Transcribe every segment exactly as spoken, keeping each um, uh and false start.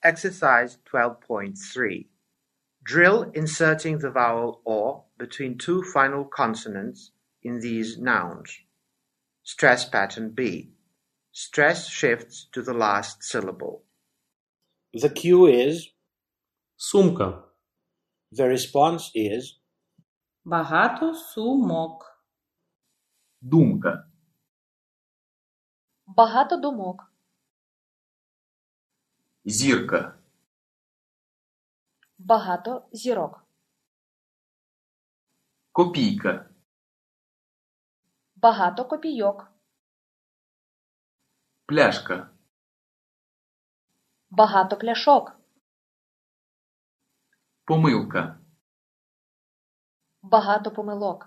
Exercise twelve point three. Drill inserting the vowel or between two final consonants in these nouns. Stress pattern B. Stress shifts to the last syllable. The cue is, Сумка. the response is, Багато сумок. Думка. Багато думок. Зірка. Багато зірок. Копійка. Багато копійок. Пляшка. Багато пляшок. Помилка. Багато помилок.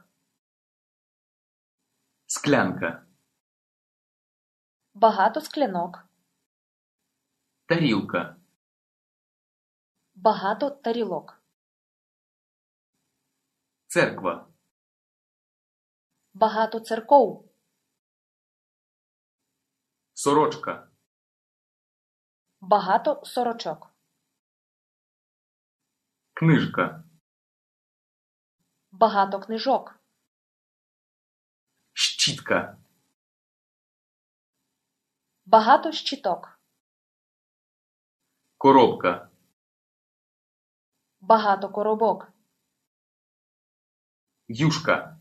Склянка. Багато склянок. Тарілка. Багато тарілок. Церква. Багато церков. Сорочка. Багато сорочок. Книжка. Багато книжок. Щітка. Багато щіток. Коробка. Багато коробок. Юшка.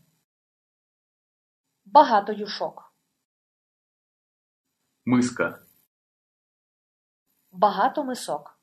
Багато юшок. Миска. Багато мисок.